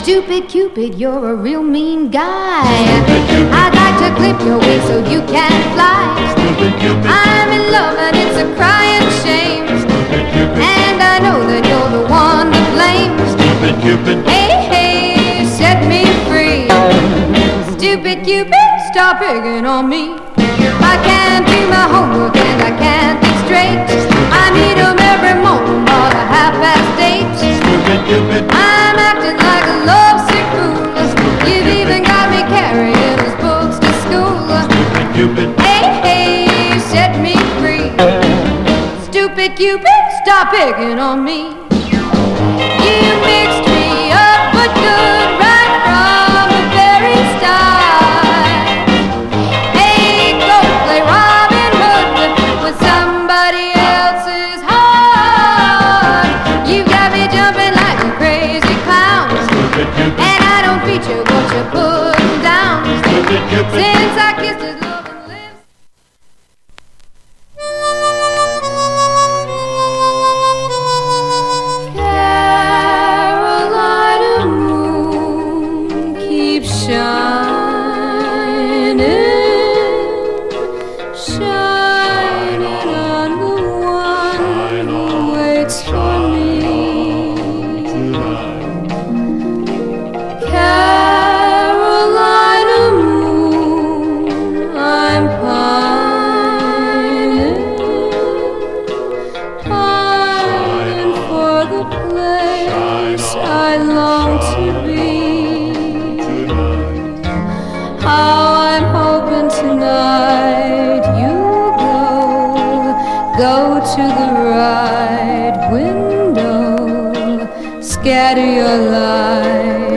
Stupid Cupid, you're a real mean guy. I'd like to clip your wings so you can fly. I'm in love and it's a crying shame. And I know that you're the one to blame. Stupid Cupid, hey, hey, set me free. Stupid Cupid, stop picking on me. I can't do my homework and I can't think straight. I need 'em every morning about 8:30. Stupid Cupid, I'm acting like a lovesick fool. You've even got me carrying his books to school. Stupid Cupid, hey, hey, set me free. Stupid Cupid, stop picking on me. You mixed me up but good right from the very start. Hey, go play Robin Hood with somebody else's heart. You got me jumping like a crazy clown, Stupid Cupid, and I don't feature what you're putting down. Stupid Cupid, Since I kissed his loving lips. Carolina moon keeps shining, shining on the one who waits for me. Carolina moon, I'm pining, pining for the place I long to be. How I'm hoping tonight you'll go to the right window, scatter your light